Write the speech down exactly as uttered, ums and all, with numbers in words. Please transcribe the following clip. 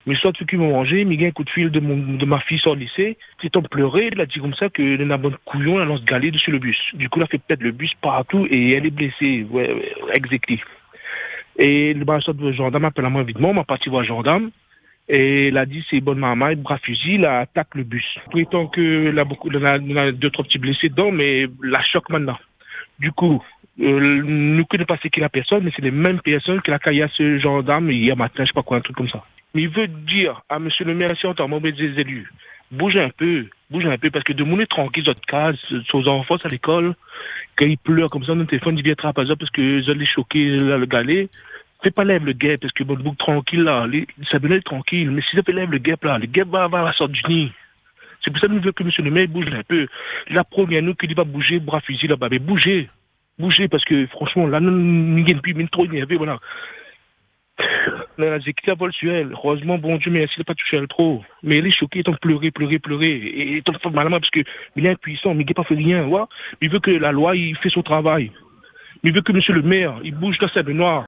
Mais soit ceux qui m'ont mangé, il y a un coup de fil de, mon, de ma fille sur le lycée. C'est en pleurer, il a dit comme ça que le bonne couillon, elle lance galer dessus le bus. Du coup, elle a fait perdre le bus partout et elle est blessée, ouais, ouais, exécutée. Et le bah, de gendarme appelle à moi évidemment, m'a parti voir le gendarme. Et il a dit c'est bonne maman, bras fusil, il attaque le bus. Prétend que là, beaucoup, il y a deux, trois petits blessés dedans, mais la choc maintenant. Du coup, euh, nous ne connaissons pas c'est qui la personne, mais c'est les mêmes personnes qui l'a caillé à ce gendarme hier matin, je sais pas quoi, un truc comme ça. Mais il veut dire à monsieur le maire, si on t'en des élus, bougez un peu, bougez un peu, parce que de mon tranquille, votre case, aux enfants à l'école, quand ils pleurent comme ça, notre téléphone, il vient attraper ça parce que ils ont les choqués, là, le galet. Fais pas lève le guêpe, parce que bon, bouc tranquille là, les, ça venait être tranquille, mais si ça fait lève le guêpe là, le guêpe va avoir la sorte du nid. C'est pour ça que nous voulons que monsieur le maire bouge un peu. La première, nous, qui dit pas bouger, bras fusil là-bas, mais bougez, bougez, parce que franchement, là, nous, nous, nous, plus, trop énervé, voilà. J'ai quitté la vol sur elle. Heureusement, bon Dieu, merci de ne pas toucher elle trop. Mais elle est choquée, elle pleurer, pleurer, pleurer. Et elle tombe malheureusement parce qu'il est impuissant, mais il n'a pas fait rien. Ouais. Il veut que la loi, il fait son travail. Il veut que monsieur le maire, il bouge dans sa baignoire.